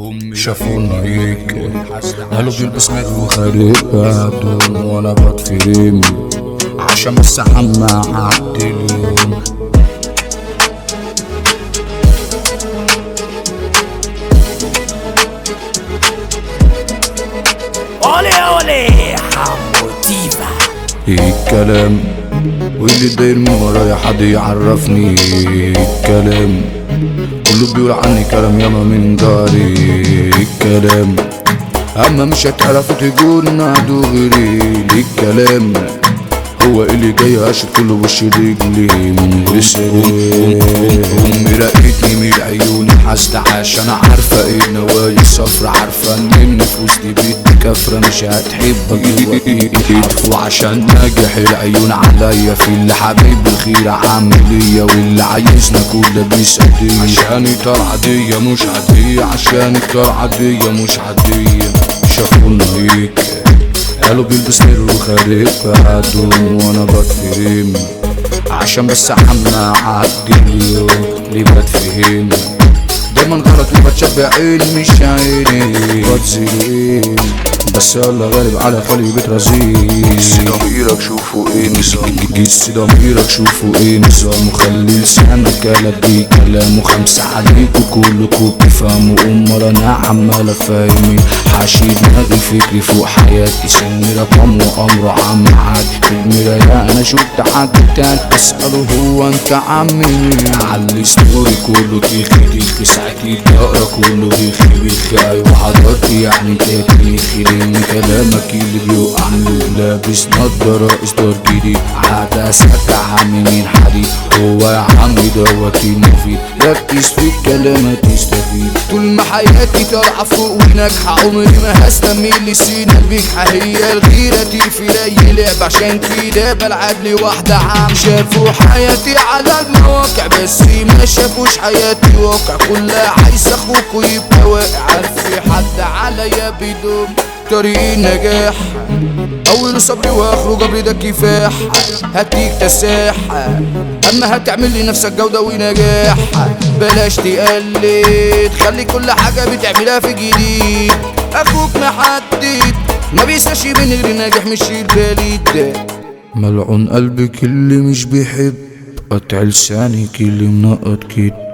شافونا هيك قالوا بيلبس ميت وخارق بعدهم وانا بتفهم عشان بس عم اعدي اليوم. اولي اولي حمو تيفا الكلام واللي داير من ورايا حد يعرفني الكلام كله بيقول عني كلام ياما من داري الكلام اما مش هتعرفوا تقولنا دغري الكلام هو اللي جاي اشد كله بوش رجلي من امي رقتني من عيوني حاسة عشان عارفة ايه نوايا صفرة عارفة ان النفوس دي بنت كافرة مش هتحبك دلوقتي وعشان ناجح العيون عليا في اللي حبيب الخير عاملية واللي عايزنا كله بيسعدية عشان الدار عادية مش عادية عشان الدار عادية مش عادية. شافونا هيك قالوا بيلبس مير وخارق بعدهم وانا بتفهم عشان بس عم اعدي اليوم ليه بتفهم دايما غلط وبتشبعين مش عيني بتزين بس يلا غالب على خلي بترازين. قيس ضميرك شوفوا ايه نظام قيس ضميرك شوفوا ايه نظام وخلي لسانك كلام دي كلام وخمسة عليكوا كلكوا بتفهموا امال انا عمال افهمين حاشي دماغي فكري فوق حياتي سن رقم وامره عم عادي في المراية انا شفت حد تاني اسأله هو انت عمي علي ستوري كله تيخي تيخي ساعتي بقرا كله بيخي بيخي ايوه حضرتي يعني تاريخي لان كلامك اللي بيوقعني لابس نضارة اصدار جديد عدسك عمي من حديد هو يا عمي دوت المفيد ركز في الكلام هتستفيد طول ما حياتي طالعة فوق وناجحة عمري ما هستميل سينا البجحة هي الغيرة تقفل اي لعب عشان كده بلعب لي واحدة عم شافوا حياتي على المواقع بس ما شافوش حياتي واقع كلها عايز اخوك ويبقى واقع عارف في حد عليا بيدوم طريق النجاح اول صبري واخره جبري ده كفاح هديك تساح اما هتعمل لي نفسك جودة ونجاح بلاش تقلد خلي كل حاجة بتعملها في جديد اخوك محدد ما بيساش من غير ناجح مش البليد ملعون قلبك اللي مش بيحب قطع لسانك اللي منقط كده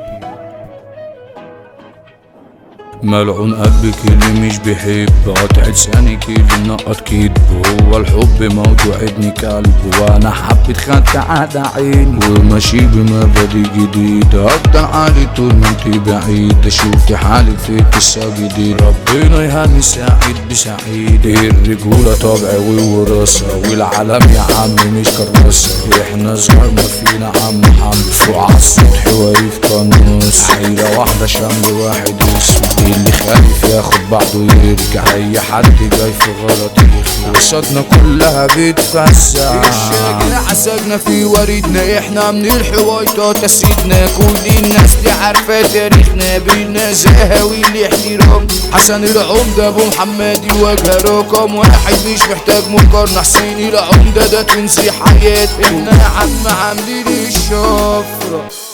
ملعون قلبك اللي مش بيحب قطع لسانك اللي منقط كده هو الحب موضوع ابن كلب وانا حبيت خدت عادة عيني وماشي بمبادئ جديدة افضل عالي طول ما انت بعيد اشوف حالك في قصة جديدة ربنا يهني سعيد بسعيد الرجولة طبع ووراثة والعالم يا عم مش كراسة احنا صغار ما فينا عم حمل فوق عالسطح واقف قناص عيلة واحدة شمل واحد اسمه اللي خايف ياخد بعضه يرجع اي حد جاي في غلط يخلع قصتنا كلها بتفزع الشجرة عساجنا في وردنا احنا من الحويطة تسيدنا كل الناس دي عارفة تاريخنا بالنزاهة والاحترام حسن العمدة ابو محمد الواجهة رقم واحد مش محتاج مقارنة حسين العمدة ده تنسي حياتي احنا يا عم عاملين الشفرة